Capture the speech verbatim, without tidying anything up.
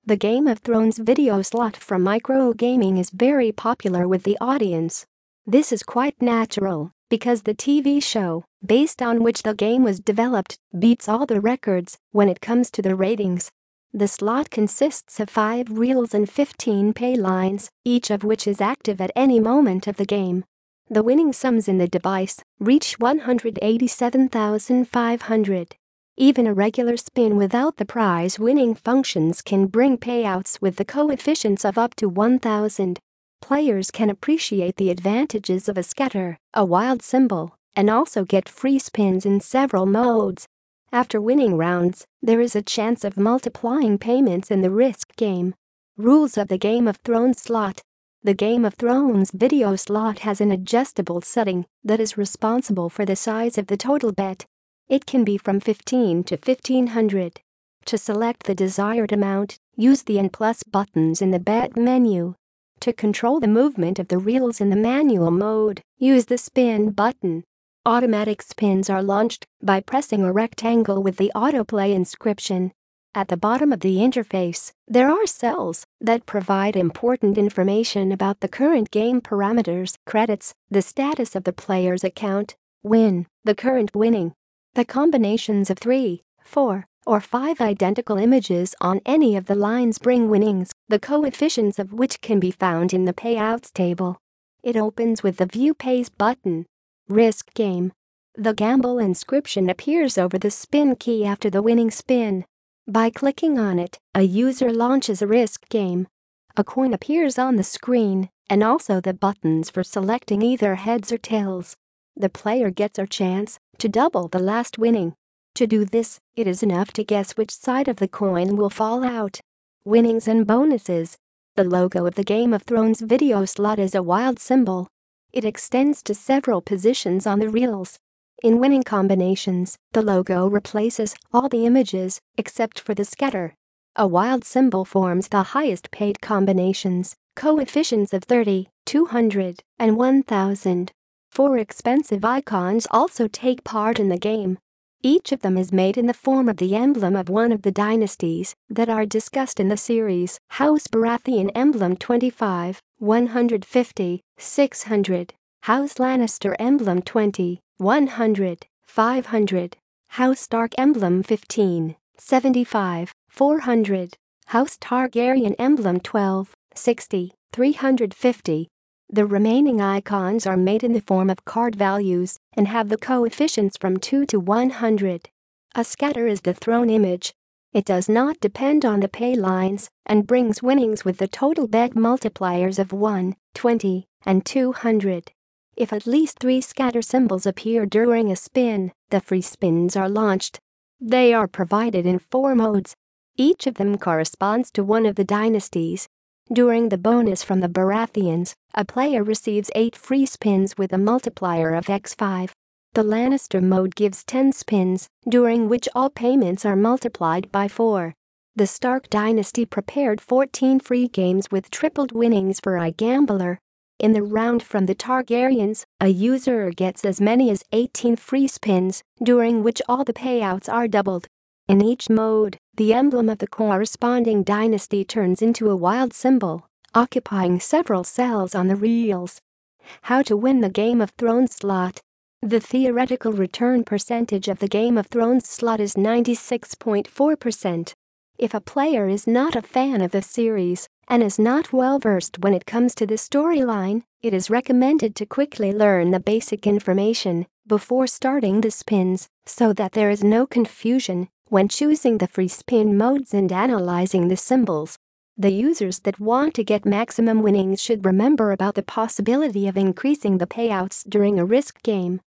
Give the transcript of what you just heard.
The Game of Thrones video slot from Microgaming is very popular with the audience. This is quite natural, because the T V show, based on which the game was developed, beats all the records when it comes to the ratings. The slot consists of five reels and fifteen pay lines, each of which is active at any moment of the game. The winning sums in the device reach one hundred eighty-seven thousand five hundred. Even a regular spin without the prize-winning functions can bring payouts with the coefficients of up to one thousand. Players can appreciate the advantages of a scatter, a wild symbol, and also get free spins in several modes. After winning rounds, there is a chance of multiplying payments in the Risk game. Rules of the Game of Thrones slot. The Game of Thrones video slot has an adjustable setting that is responsible for the size of the total bet. It can be from fifteen to fifteen hundred. To select the desired amount, use the N plus buttons in the bet menu. To control the movement of the reels in the manual mode, use the spin button. Automatic spins are launched by pressing a rectangle with the autoplay inscription. At the bottom of the interface, there are cells that provide important information about the current game parameters, credits, the status of the player's account, win, the current winning. The combinations of three, four, or five identical images on any of the lines bring winnings, the coefficients of which can be found in the payouts table. It opens with the View Pays button. Risk game. The gamble inscription appears over the spin key after the winning spin. By clicking on it, a user launches a risk game. A coin appears on the screen, and also the buttons for selecting either heads or tails. The player gets a chance to double the last winning. To do this, it is enough to guess which side of the coin will fall out. Winnings and bonuses. The logo of the Game of Thrones video slot is a wild symbol. It extends to several positions on the reels. In winning combinations, the logo replaces all the images except for the scatter. A wild symbol forms the highest paid combinations, coefficients of thirty, two hundred, and one thousand. Four expensive icons also take part in the game. Each of them is made in the form of the emblem of one of the dynasties that are discussed in the series. House Baratheon emblem twenty-five, one hundred fifty, six hundred. House Lannister emblem twenty, one hundred, five hundred. House Stark emblem fifteen, seventy-five, four hundred. House Targaryen emblem twelve, sixty, three hundred fifty. The remaining icons are made in the form of card values and have the coefficients from two to one hundred. A scatter is the thrown image. It does not depend on the pay lines and brings winnings with the total bet multipliers of one, twenty, and two hundred. If at least three scatter symbols appear during a spin, the free spins are launched. They are provided in four modes. Each of them corresponds to one of the dynasties. During the bonus from the Baratheons, a player receives eight free spins with a multiplier of by five. The Lannister mode gives ten spins, during which all payments are multiplied by four. The Stark dynasty prepared fourteen free games with tripled winnings for iGambler. In the round from the Targaryens, a user gets as many as eighteen free spins, during which all the payouts are doubled. In each mode, the emblem of the corresponding dynasty turns into a wild symbol, occupying several cells on the reels. How to win the Game of Thrones slot. The theoretical return percentage of the Game of Thrones slot is ninety-six point four percent. If a player is not a fan of the series and is not well versed when it comes to the storyline, it is recommended to quickly learn the basic information before starting the spins so that there is no confusion when choosing the free spin modes and analyzing the symbols. The users that want to get maximum winnings should remember about the possibility of increasing the payouts during a risk game.